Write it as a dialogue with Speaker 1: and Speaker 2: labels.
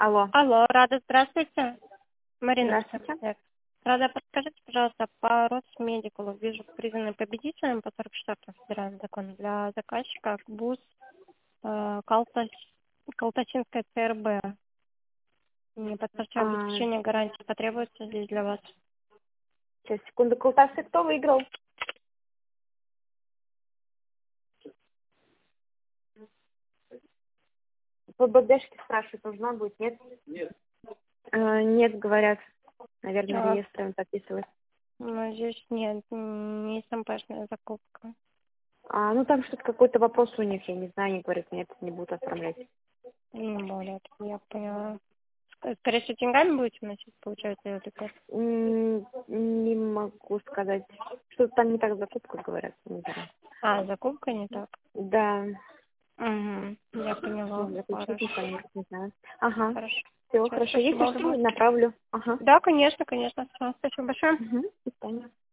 Speaker 1: Алло.
Speaker 2: Алло, Рада, здравствуйте. Марина.
Speaker 1: Здравствуйте.
Speaker 2: Рада, подскажите, пожалуйста, по Росмедикалу вижу признанным победителем по 44 федеральному закону для заказчика ГБУС Калтачинская ЦРБ. Не подтверждаю обеспечение гарантии. Потребуется здесь для вас?
Speaker 1: Сейчас, секунду. Колтасы кто выиграл? По БДшке спрашивают, нужна будет, нет? Нет, говорят. Наверное,
Speaker 2: А,
Speaker 1: реестром записывать.
Speaker 2: ну, здесь нет, не СМПшная закупка.
Speaker 1: Ну там что-то какой-то вопрос у них, я не знаю, они говорят, нет, не будут отправлять.
Speaker 2: Не более, я поняла. Скорее всего, деньгами будете вносить, получается, или как?
Speaker 1: Не могу сказать. Что-то там не так с закупкой говорят, не знаю.
Speaker 2: Закупка не так?
Speaker 1: Да.
Speaker 2: Угу, я поняла.
Speaker 1: Заключительный,
Speaker 2: Хорошо.
Speaker 1: конечно, не знаю. Ага.
Speaker 2: Хорошо.
Speaker 1: Все,
Speaker 2: Всё,
Speaker 1: хорошо. Если
Speaker 2: спасибо
Speaker 1: что,
Speaker 2: большое.
Speaker 1: направлю. Ага.
Speaker 2: Да, конечно, конечно. Всё, спасибо большое.
Speaker 1: Угу. До свидания.